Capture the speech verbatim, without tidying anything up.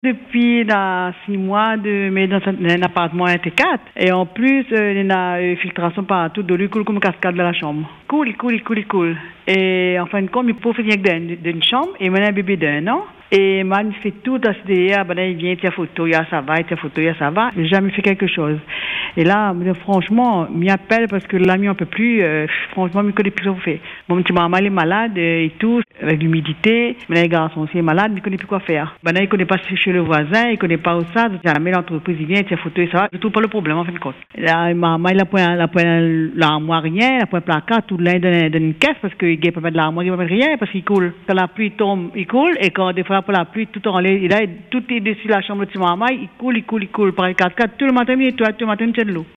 Depuis dans six mois de mais dans un, un appartement un T quatre et en plus euh, il y a une filtration partout de l'eau coule comme cascade de la chambre. Cool, il coule, il coule, il coule. Et en fin de compte, il peut finir d'une chambre et maintenant un bébé d'un an. Et man il fait tout à ce derrière, ben là il vient, tiens photo, il y a ça va, tiens photo, il y a ça va. Il n'a jamais fait quelque chose. Et là, franchement, m'y appelle parce que l'ami on peut plus. Euh, franchement, il connaît plus ce qu'on fait. Mon petit maman il est malade euh, et tout, avec l'humidité. Maintenant les garçons aussi est malade, mais il connaît plus quoi faire. Ben là il connaît pas chez le voisin, il connaît pas où ça. Donc jamais l'entreprise il vient, tiens photo et ça va. Je trouve pas le problème en fin de compte. Là, maman il a point, il a point l'armoire rien, il a point placard, tout l'un dans une caisse parce qu'il ne peut pas mettre l'armoire, il ne peut mettre rien parce qu'il coule. Quand la pluie tombe, il coule et quand des fois pour la pluie, tout en l'air, il a tout est dessus la chambre de maman, il coule, il coule, il coule. Par les quatre quatre, tout le matin, il tout le matin, il tient de l'eau.